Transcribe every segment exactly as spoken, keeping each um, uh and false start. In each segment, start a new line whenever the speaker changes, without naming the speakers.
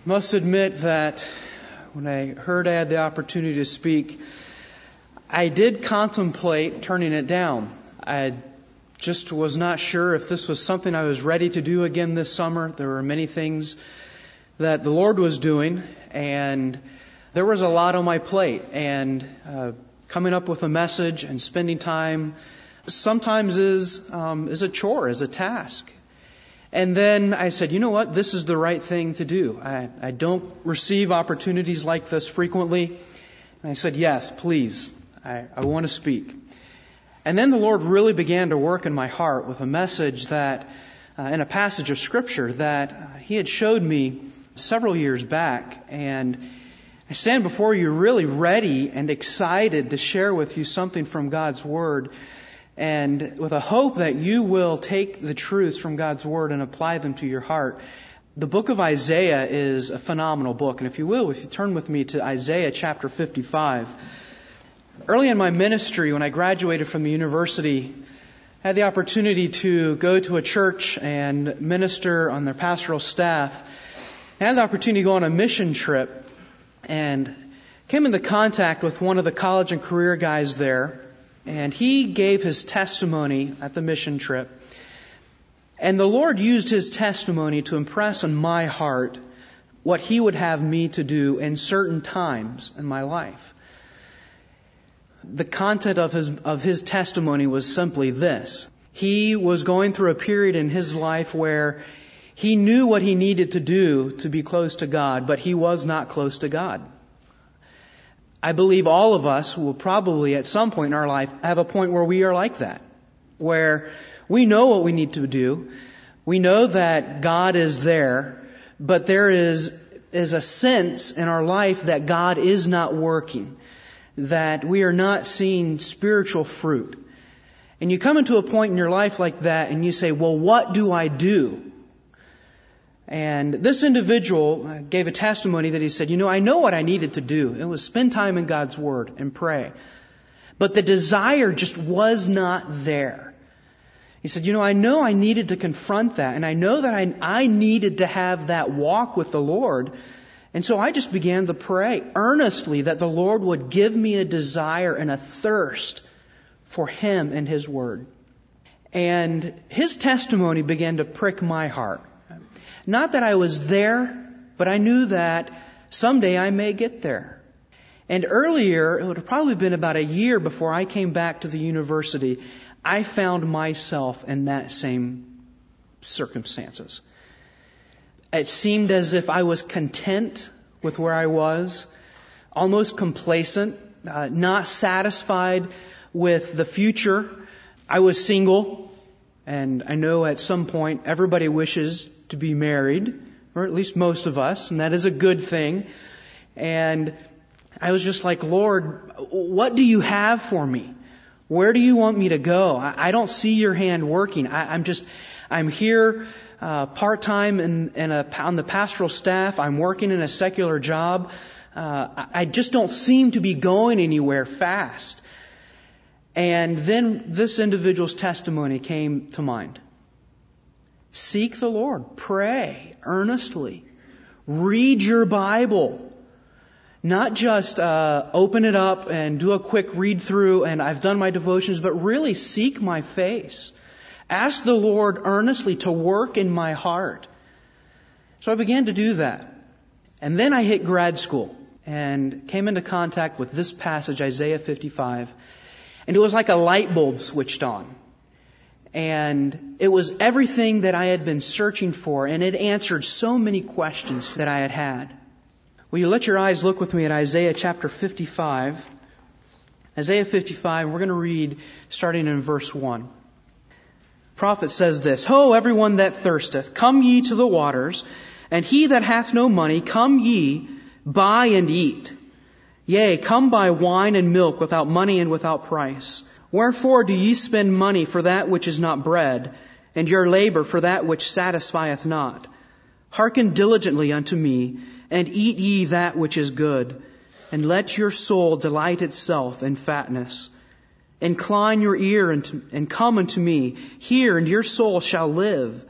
must admit that when I heard I had the opportunity to speak, I did contemplate turning it down. I just was not sure if this was something I was ready to do again this summer. There were many things that the Lord was doing, and there was a lot on my plate. And uh, coming up with a message and spending time sometimes is um, is a chore, is a task. And then I said, you know what? This is the right thing to do. I, I don't receive opportunities like this frequently. And I said, yes, please. I, I want to speak. And then the Lord really began to work in my heart with a message that, uh, in a passage of Scripture that uh, He had showed me several years back. And I stand before you really ready and excited to share with you something from God's Word, and with a hope that you will take the truths from God's Word and apply them to your heart. The book of Isaiah is a phenomenal book. And if you will, if you turn with me to Isaiah chapter fifty-five. Early in my ministry, when I graduated from the university, I had the opportunity to go to a church and minister on their pastoral staff. I had the opportunity to go on a mission trip and came into contact with one of the college and career guys there. And he gave his testimony at the mission trip. And the Lord used his testimony to impress on my heart what He would have me to do in certain times in my life. The content of his, of his testimony was simply this. He was going through a period in his life where he knew what he needed to do to be close to God, but he was not close to God. I believe all of us will probably at some point in our life have a point where we are like that, where we know what we need to do. We know that God is there, but there is, is a sense in our life that God is not working, that we are not seeing spiritual fruit. And you come into a point in your life like that and you say, well, what do I do? And this individual gave a testimony that he said, you know, I know what I needed to do. It was spend time in God's Word and pray. But the desire just was not there. He said, you know, I know I needed to confront that. And I know that I, I needed to have that walk with the Lord. And so I just began to pray earnestly that the Lord would give me a desire and a thirst for Him and His Word. And his testimony began to prick my heart. Not that I was there, but I knew that someday I may get there. And earlier, it would have probably been about a year before I came back to the university, I found myself in that same circumstances. It seemed as if I was content with where I was, almost complacent, uh, not satisfied with the future. I was single, and I know at some point everybody wishes to be married, or at least most of us, and that is a good thing. And I was just like, Lord, what do you have for me? Where do you want me to go? I, I don't see your hand working. I, I'm just, I'm here uh, part-time in, in a, on the pastoral staff. I'm working in a secular job. Uh, I, I just don't seem to be going anywhere fast. And then this individual's testimony came to mind. Seek the Lord. Pray earnestly. Read your Bible. Not just uh, open it up and do a quick read through and I've done my devotions, but really seek my face. Ask the Lord earnestly to work in my heart. So I began to do that. And then I hit grad school and came into contact with this passage, Isaiah fifty-five. And it was like a light bulb switched on. And it was everything that I had been searching for, and it answered so many questions that I had had. Will you let your eyes look with me at Isaiah chapter fifty-five? Isaiah fifty-five, we're going to read starting in verse one. The prophet says this, Ho, everyone that thirsteth, come ye to the waters, and he that hath no money, come ye, buy and eat. Yea, come buy wine and milk without money and without price. Wherefore do ye spend money for that which is not bread, and your labor for that which satisfieth not? Hearken diligently unto me, and eat ye that which is good, and let your soul delight itself in fatness. Incline your ear and come unto me, hear, and your soul shall live.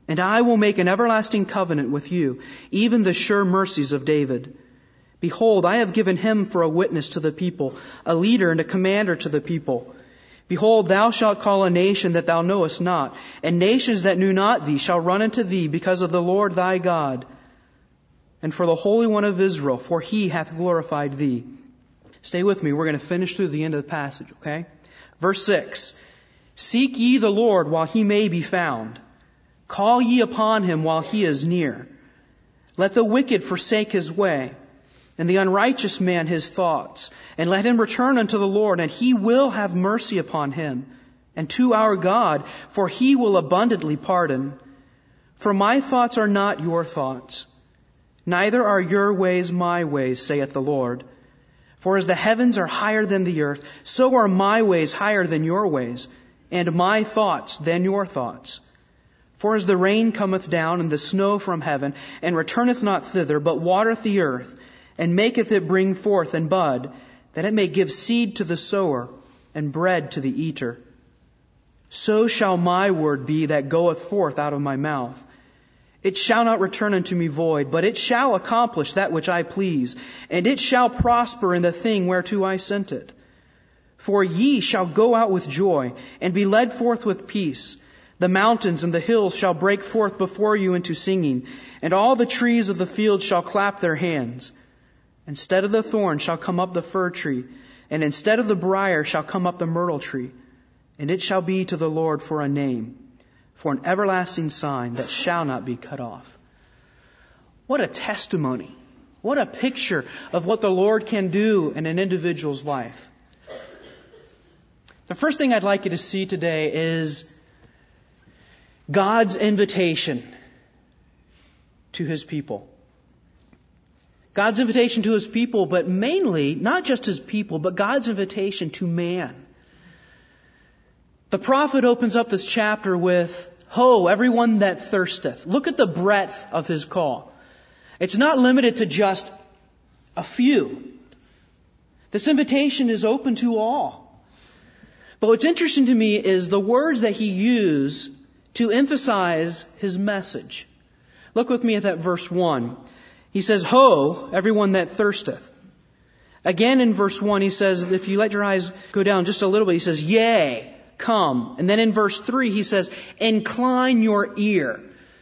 And I will make an everlasting covenant with you, even the sure mercies of David. Behold, I have given him for a witness to the people, a leader and a commander to the people. Behold, thou shalt call a nation that thou knowest not, and nations that knew not thee shall run unto thee because of the Lord thy God, and for the Holy One of Israel, for he hath glorified thee. Stay with me. We're going to finish through the end of the passage, okay? Verse six. Seek ye the Lord while he may be found. Call ye upon him while he is near. Let the wicked forsake his way, and the unrighteous man his thoughts, and let him return unto the Lord, and he will have mercy upon him, and to our God, for he will abundantly pardon. For my thoughts are not your thoughts, neither are your ways my ways, saith the Lord. For as the heavens are higher than the earth, so are my ways higher than your ways, and my thoughts than your thoughts. For as the rain cometh down and the snow from heaven, and returneth not thither, but watereth the earth, and maketh it bring forth and bud, that it may give seed to the sower, and bread to the eater. So shall my word be that goeth forth out of my mouth. It shall not return unto me void, but it shall accomplish that which I please, and it shall prosper in the thing whereto I sent it. For ye shall go out with joy, and be led forth with peace. The mountains and the hills shall break forth before you into singing, and all the trees of the field shall clap their hands. Instead of the thorn shall come up the fir tree, and instead of the briar shall come up the myrtle tree. And it shall be to the Lord for a name, for an everlasting sign that shall not be cut off. What a testimony. What a picture of what the Lord can do in an individual's life. The first thing I'd like you to see today is God's invitation to His people. God's invitation to His people, but mainly, not just His people, but God's invitation to man. The prophet opens up this chapter with, Ho, everyone that thirsteth. Look at the breadth of his call. It's not limited to just a few. This invitation is open to all. But what's interesting to me is the words that he used to emphasize his message. Look with me at that verse one. He says, Ho, everyone that thirsteth. Again in verse one, he says, if you let your eyes go down just a little bit, he says, Yea, come. And then in verse three, he says, Incline your ear.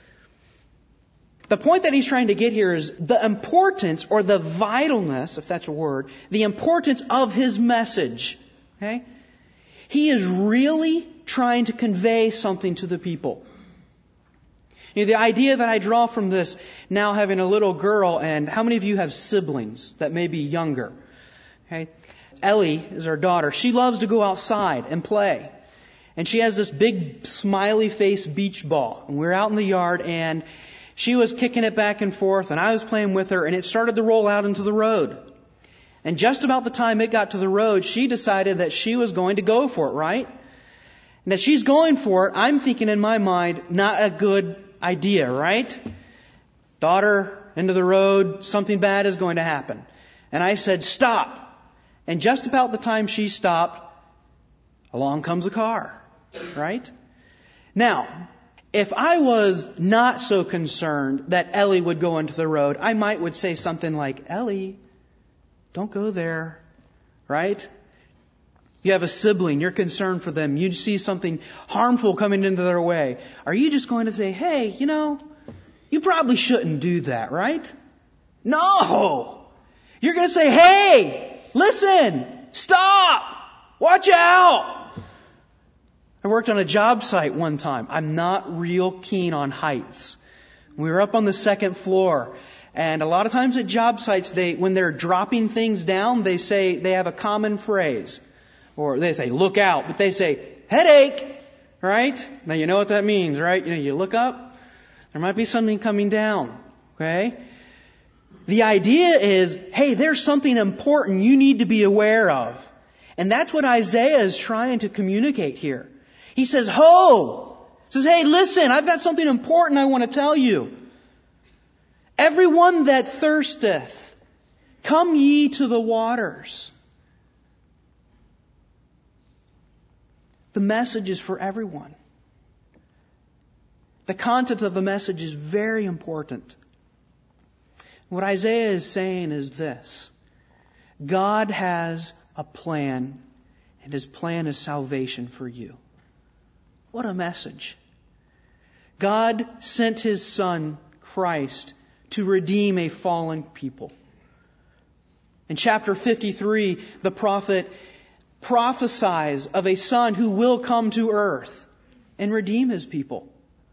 The point that he's trying to get here is the importance or the vitalness, if that's a word, the importance of his message. Okay? He is really trying to convey something to the people. You know, the idea that I draw from this, now having a little girl, and how many of you have siblings that may be younger? Okay? Ellie is our daughter. She loves to go outside and play. And she has this big smiley face beach ball. And we were out in the yard and she was kicking it back and forth and I was playing with her and it started to roll out into the road. And just about the time it got to the road, she decided that she was going to go for it, right? And as she's going for it, I'm thinking in my mind, not a good idea, right? Daughter, into the road, something bad is going to happen. And I said, stop. And just about the time she stopped, along comes a car, right? Now, if I was not so concerned that Ellie would go into the road, I might would say something like, Ellie, don't go there, right? You have a sibling, you're concerned for them, you see something harmful coming into their way. Are you just going to say, hey, you know, you probably shouldn't do that, right? No! You're going to say, hey, listen, stop, watch out. I worked on a job site one time. I'm not real keen on heights. We were up on the second floor. And a lot of times at job sites, they, when they're dropping things down, they say, they have a common phrase. Or they say, look out. But they say, headache. Right? Now you know what that means, right? You know, you look up, there might be something coming down. Okay? The idea is, hey, there's something important you need to be aware of. And that's what Isaiah is trying to communicate here. He says, ho! He says, hey, listen, I've got something important I want to tell you. Everyone that thirsteth, come ye to the waters. The message is for everyone. The content of the message is very important. What Isaiah is saying is this: God has a plan, and His plan is salvation for you. What a message. God sent His Son, Christ, to redeem a fallen people. In chapter fifty-three, the prophet prophesies of a Son who will come to earth and redeem His people.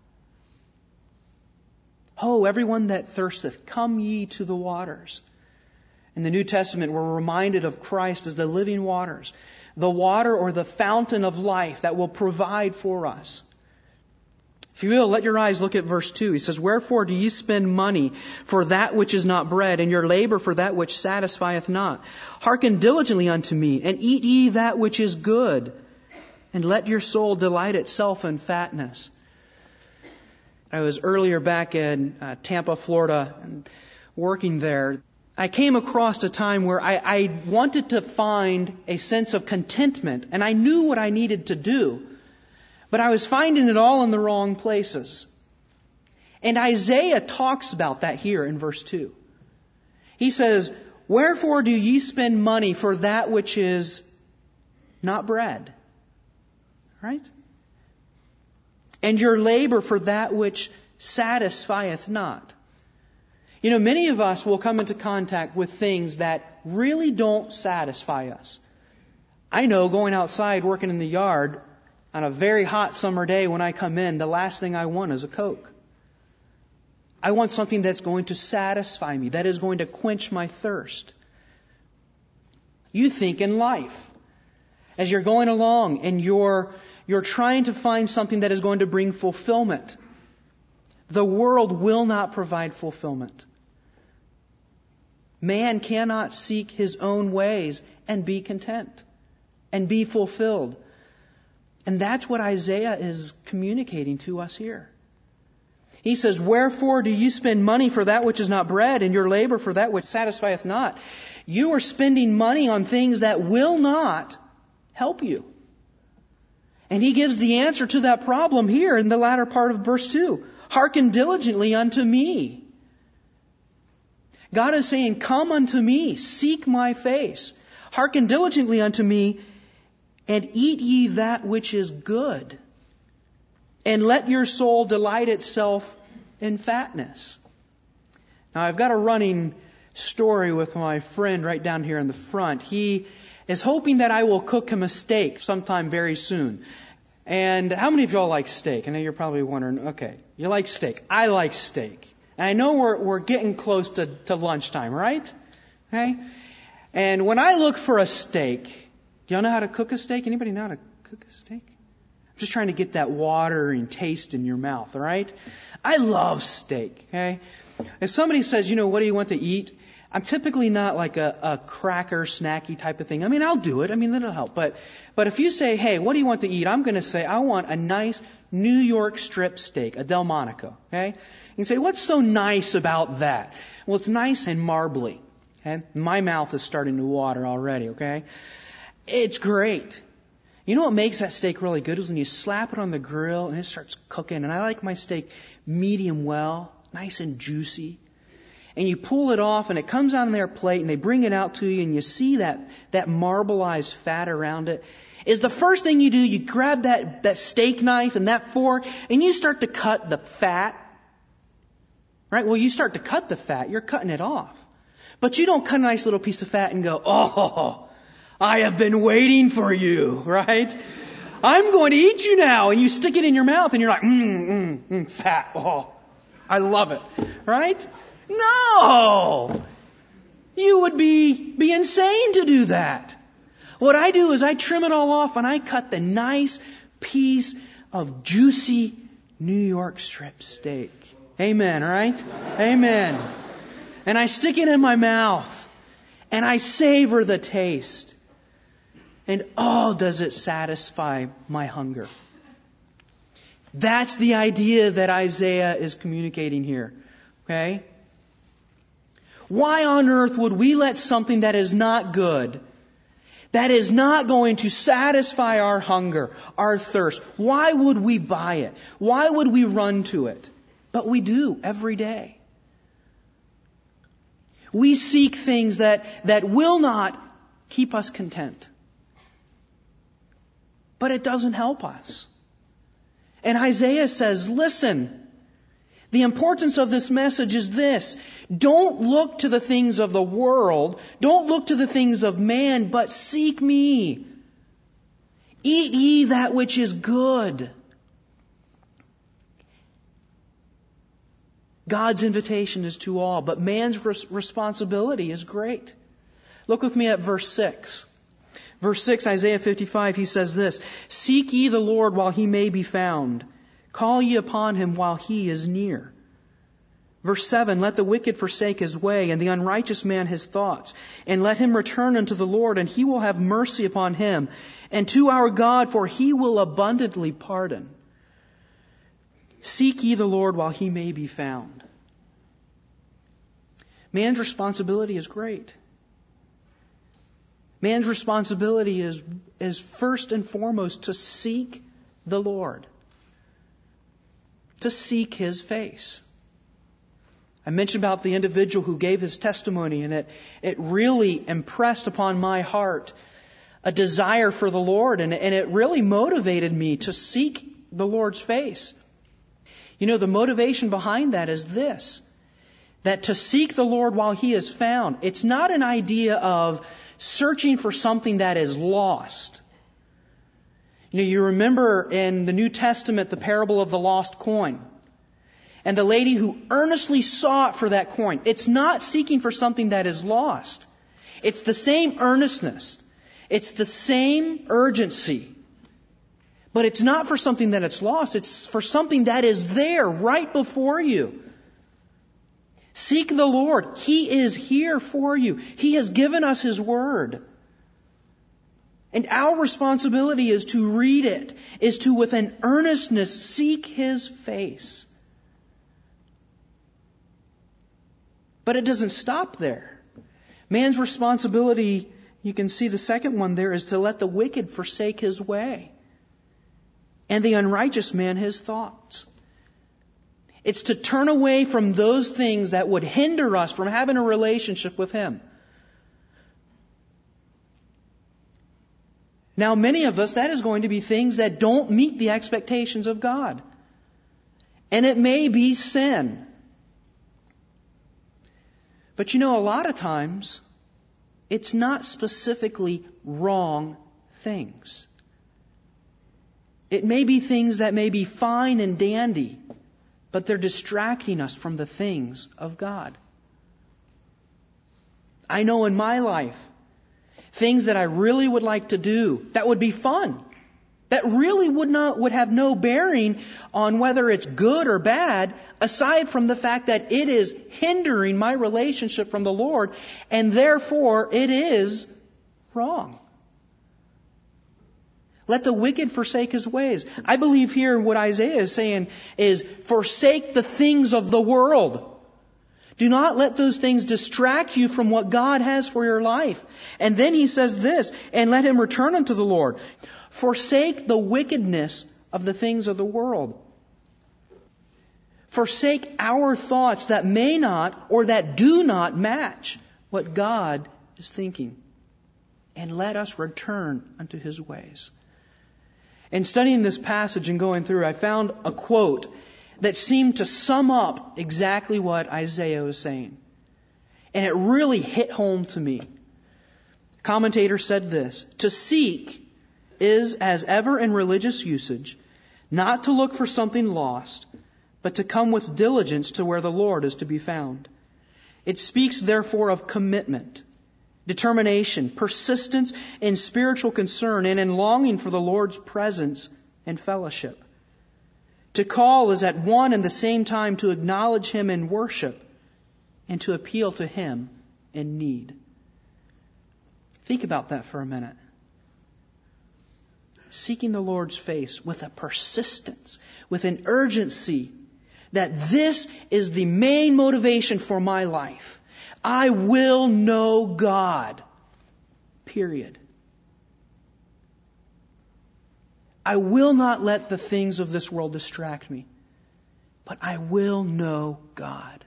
Ho, everyone that thirsteth, come ye to the waters. In the New Testament, we're reminded of Christ as the living waters, the water or the fountain of life that will provide for us. If you will, let your eyes look at verse two. He says, Wherefore do ye spend money for that which is not bread, and your labor for that which satisfieth not? Hearken diligently unto me, and eat ye that which is good, and let your soul delight itself in fatness. I was earlier back in uh, Tampa, Florida, working there. I came across a time where I, I wanted to find a sense of contentment, and I knew what I needed to do, but I was finding it all in the wrong places. And Isaiah talks about that here in verse two. He says, Wherefore do ye spend money for that which is not bread? Right? And your labor for that which satisfieth not. You know, many of us will come into contact with things that really don't satisfy us. I know going outside, working in the yard, on a very hot summer day when I come in, the last thing I want is a Coke. I want something that's going to satisfy me, that is going to quench my thirst. You think in life, as you're going along and you're You're trying to find something that is going to bring fulfillment. The world will not provide fulfillment. Man cannot seek his own ways and be content and be fulfilled. And that's what Isaiah is communicating to us here. He says, Wherefore do you spend money for that which is not bread, and your labor for that which satisfieth not? You are spending money on things that will not help you. And he gives the answer to that problem here in the latter part of verse two. Hearken diligently unto me. God is saying, Come unto me, seek my face. Hearken diligently unto me, and eat ye that which is good. And let your soul delight itself in fatness. Now, I've got a running story with my friend right down here in the front. He is hoping that I will cook him a steak sometime very soon. And how many of y'all like steak? I know you're probably wondering, okay, you like steak. I like steak. And I know we're we're getting close to, to lunchtime, right? Okay? And when I look for a steak, do y'all know how to cook a steak? Anybody know how to cook a steak? I'm just trying to get that water and taste in your mouth, all right? I love steak, okay? If somebody says, you know, what do you want to eat? I'm typically not like a, a cracker, snacky type of thing. I mean, I'll do it. I mean, that'll help. But but if you say, hey, what do you want to eat? I'm going to say, I want a nice New York strip steak, a Delmonico. Okay? You can say, what's so nice about that? Well, it's nice and marbly. Okay? My mouth is starting to water already. Okay? It's great. You know what makes that steak really good is when you slap it on the grill and it starts cooking. And I like my steak medium well, nice and juicy. And you pull it off and it comes on their plate and they bring it out to you and you see that, that marbleized fat around it. Is the first thing you do, you grab that, that steak knife and that fork and you start to cut the fat. Right? Well, you start to cut the fat. You're cutting it off. But you don't cut a nice little piece of fat and go, oh, I have been waiting for you, right? I'm going to eat you now. And you stick it in your mouth and you're like, mmm, mmm, mmm, fat. Oh, I love it. Right? No! You would be, be insane to do that. What I do is I trim it all off and I cut the nice piece of juicy New York strip steak. Amen, right? Amen. And I stick it in my mouth and I savor the taste. And oh, does it satisfy my hunger. That's the idea that Isaiah is communicating here. Okay? Why on earth would we let something that is not good, that is not going to satisfy our hunger, our thirst, why would we buy it? Why would we run to it? But we do every day. We seek things that, that will not keep us content. But it doesn't help us. And Isaiah says, listen, the importance of this message is this. Don't look to the things of the world. Don't look to the things of man, but seek me. Eat ye that which is good. God's invitation is to all, but man's res- responsibility is great. Look with me at verse six. Verse six, Isaiah fifty-five, he says this, seek ye the Lord while he may be found. Call ye upon him while he is near. Verse seven, let the wicked forsake his way, and the unrighteous man his thoughts. And let him return unto the Lord, and he will have mercy upon him. And to our God, for he will abundantly pardon. Seek ye the Lord while he may be found. Man's responsibility is great. Man's responsibility is, is first and foremost to seek the Lord. To seek His face. I mentioned about the individual who gave his testimony, and it, it really impressed upon my heart a desire for the Lord, and, and it really motivated me to seek the Lord's face. You know, the motivation behind that is this, that to seek the Lord while He is found, it's not an idea of searching for something that is lost. You know, you remember in the New Testament the parable of the lost coin. And the lady who earnestly sought for that coin. It's not seeking for something that is lost. It's the same earnestness. It's the same urgency. But it's not for something that it's lost. It's for something that is there right before you. Seek the Lord. He is here for you. He has given us His Word. And our responsibility is to read it, is to with an earnestness seek His face. But it doesn't stop there. Man's responsibility, you can see the second one there, is to let the wicked forsake his way, and the unrighteous man his thoughts. It's to turn away from those things that would hinder us from having a relationship with Him. Now, many of us, that is going to be things that don't meet the expectations of God. And it may be sin. But you know, a lot of times, it's not specifically wrong things. It may be things that may be fine and dandy, but they're distracting us from the things of God. I know in my life, things that I really would like to do that would be fun, that really would not would have no bearing on whether it's good or bad, aside from the fact that it is hindering my relationship from the Lord, and therefore it is wrong. Let the wicked forsake his ways. I believe here what Isaiah is saying is forsake the things of the world. Do not let those things distract you from what God has for your life. And then he says this, and let him return unto the Lord. Forsake the wickedness of the things of the world. Forsake our thoughts that may not or that do not match what God is thinking. And let us return unto His ways. In studying this passage and going through, I found a quote that seemed to sum up exactly what Isaiah was saying. And it really hit home to me. A commentator said this, to seek is, as ever in religious usage, not to look for something lost, but to come with diligence to where the Lord is to be found. It speaks therefore of commitment, determination, persistence in spiritual concern, and in longing for the Lord's presence and fellowship. To call is at one and the same time to acknowledge Him in worship and to appeal to Him in need. Think about that for a minute. Seeking the Lord's face with a persistence, with an urgency that this is the main motivation for my life. I will know God. Period. I will not let the things of this world distract me, but I will know God.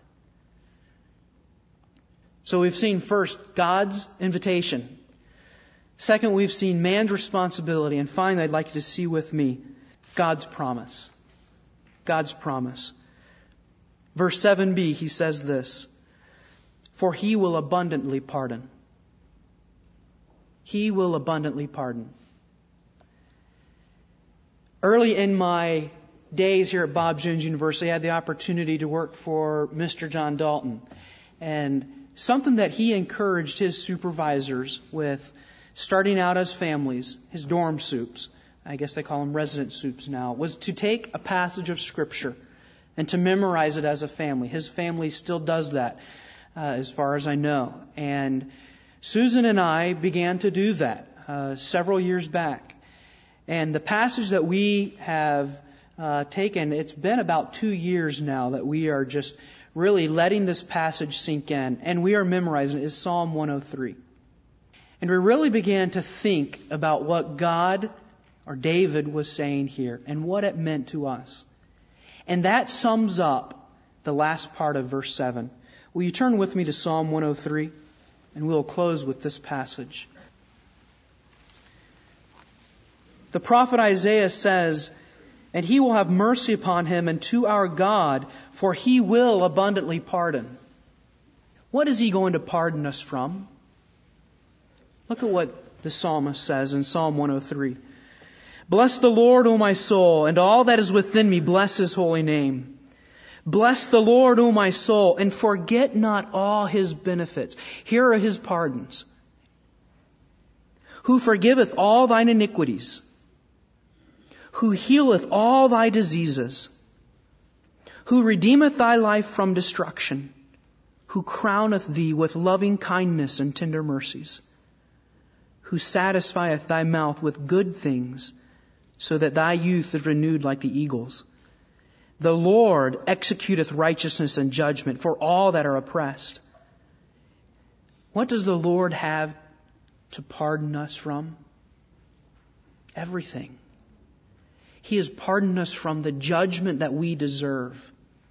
So we've seen first God's invitation. Second, we've seen man's responsibility. And finally, I'd like you to see with me God's promise. God's promise. Verse seven b, he says this, for He will abundantly pardon. He will abundantly pardon. Early in my days here at Bob Jones University, I had the opportunity to work for Mister John Dalton. And something that he encouraged his supervisors with, starting out as families, his dorm soups, I guess they call them resident soups now, was to take a passage of Scripture and to memorize it as a family. His family still does that, uh, as far as I know. And Susan and I began to do that uh, several years back. And the passage that we have uh, taken, it's been about two years now that we are just really letting this passage sink in. And we are memorizing it, is Psalm one oh three. And we really began to think about what God or David was saying here and what it meant to us. And that sums up the last part of verse seven. Will you turn with me to Psalm one oh three? And we'll close with this passage. The prophet Isaiah says, and He will have mercy upon him and to our God, for He will abundantly pardon. What is He going to pardon us from? Look at what the psalmist says in Psalm one oh three. Bless the Lord, O my soul, and all that is within me, bless His holy name. Bless the Lord, O my soul, and forget not all His benefits. Here are His pardons. Who forgiveth all thine iniquities, who healeth all thy diseases, who redeemeth thy life from destruction, who crowneth thee with loving kindness and tender mercies, who satisfieth thy mouth with good things, so that thy youth is renewed like the eagles. The Lord executeth righteousness and judgment for all that are oppressed. What does the Lord have to pardon us from? Everything. He has pardoned us from the judgment that we deserve.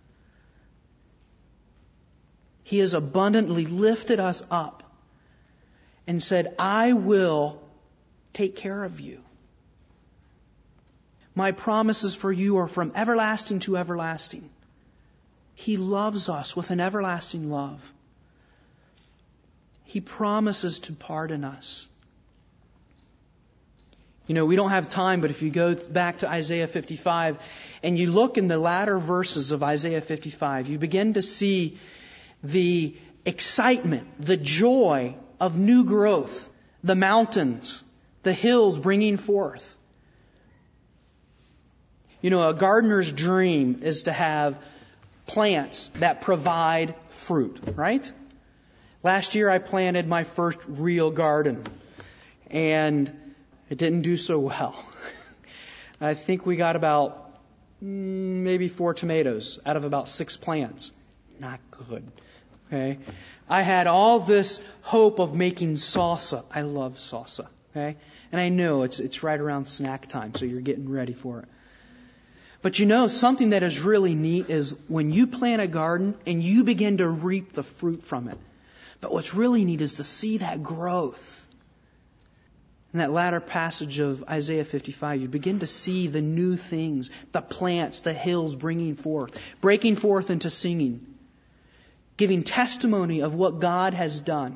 He has abundantly lifted us up and said, I will take care of you. My promises for you are from everlasting to everlasting. He loves us with an everlasting love. He promises to pardon us. You know, we don't have time, but if you go back to Isaiah fifty-five and you look in the latter verses of Isaiah fifty-five, you begin to see the excitement, the joy of new growth, the mountains, the hills bringing forth. You know, a gardener's dream is to have plants that provide fruit, right? Last year I planted my first real garden, and it didn't do so well. I think we got about maybe four tomatoes out of about six plants. Not good. Okay. I had all this hope of making salsa. I love salsa. Okay. And I know it's it's right around snack time, so you're getting ready for it. But you know, something that is really neat is when you plant a garden and you begin to reap the fruit from it. But what's really neat is to see that growth. In that latter passage of Isaiah fifty-five, you begin to see the new things, the plants, the hills bringing forth, breaking forth into singing, giving testimony of what God has done.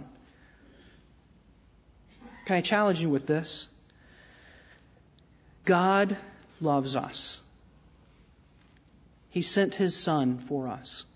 Can I challenge you with this? God loves us. He sent His Son for us.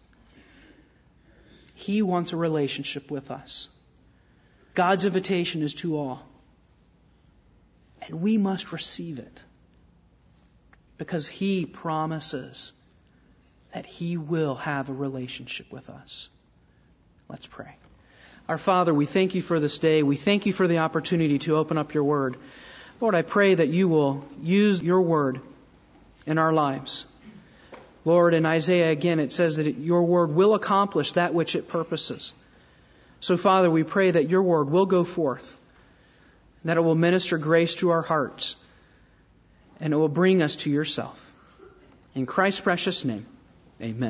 He wants a relationship with us. God's invitation is to all. And we must receive it. Because He promises that He will have a relationship with us. Let's pray. Our Father, we thank You for this day. We thank You for the opportunity to open up Your Word. Lord, I pray that You will use Your Word in our lives. Lord, in Isaiah again, it says that it, Your Word will accomplish that which it purposes. So, Father, we pray that Your Word will go forth, that it will minister grace to our hearts, and it will bring us to yourself. In Christ's precious name, amen.